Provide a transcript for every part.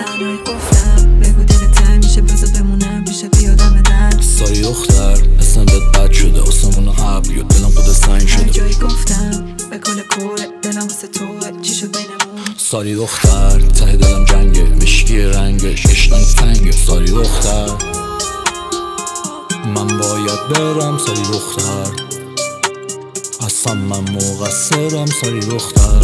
تنهایی گفتم بگو دل تنگ میشه بذار بمونم پیش بیادم درد. ساری دختر اسم بهت بد شده آسمون و ابر یا دلم خود سنگ شده. هر جایی گفتم به کل کوره دلم واسه توه چی شد بینمون. ساری دختر ته دلم جنگه مشکی رنگش اشنگ تنگه. ساری دختر من باید برم. ساری دختر اصلا من مقصرم. ساری دختر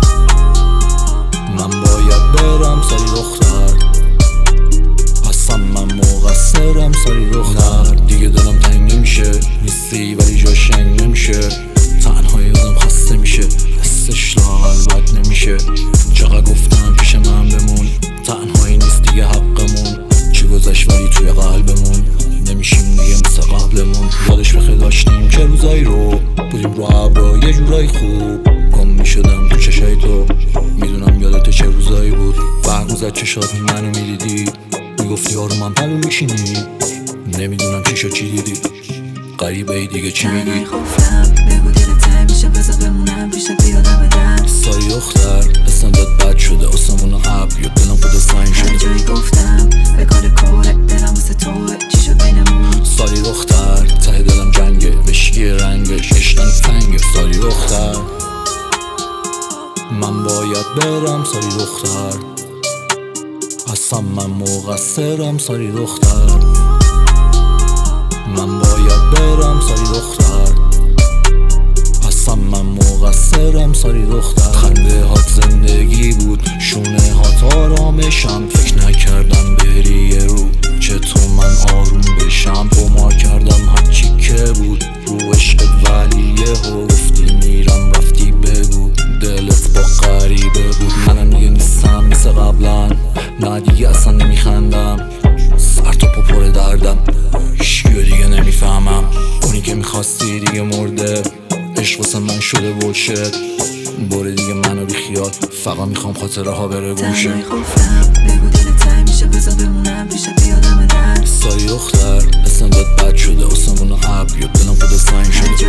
من باید برم. ساری دختر اصلا من مقصرم. ساری دختر دیگه دلم تنگ نمیشه نیستی ولی جا شنگ نمیشه. تنهایی آدم خسته میشه حسش لااقل بد نمیشه. چقدر گفتم پیش من بمون تنهایی نیست دیگه حقمون. چی گذشت ولی توی قلبمون نمیشیم دیگه مثل قبلمون. یادش بخیر داشتیم چه روزایی رو بودیم رو ابرا یه جورایی خوب. گم میشدم تو چشای تو میدونم یادت چه روزایی بود. برق میزد چشات منو میدیدی میگفتی آرومم پلو میشینی. نمیدونم چی شد چی دیدی غریبه ای دیگه چی میگی. تنهایی گفتم بگو دل تنگ میشه بذار بمونم پیش بیادم درد. ساری دختر اسم بهت بد شده آسمون و ابر یا دلم خود سنگ هر شده. جایی گفتم به کل کوره دلم واسه توه چی شد بینمون. ساری دختر ته دلم جنگه مشکی رنگش اشنگ تنگه. ساری دختر من باید برم. ساری دختر اصلا من مقصرم. ساری دختر من باید برم. ساری دختر اصلا من مقصرم. ساری دختر خنده هات زندگی بود شونه هات آرامشم. فکر نکردم بری یه رو چطور من آروم بشم. گمار کردم هرچی که بود رو عشقت ولی یهو گفتی میرم رفتی بگو دلت با غریبه بود. منم دیگه نیستم مثل قبلا نه دیگه اصلا نمیخندم سر تا پا پر دردم هیچکیو دیگه نمیفهمم. اونی که میخواستی دیگه مرده عشق واسه من شده بولشت. باره دیگه منو بی خیال فقط میخوام خاطره ها بره گمشه. تنهایی گفتم بگو دل تنگ میشه بذار بمونم پیش بیادم درد. ساری دختر اسم بهت بد شده آسمون و ابر یا دلم خود سنگ شده.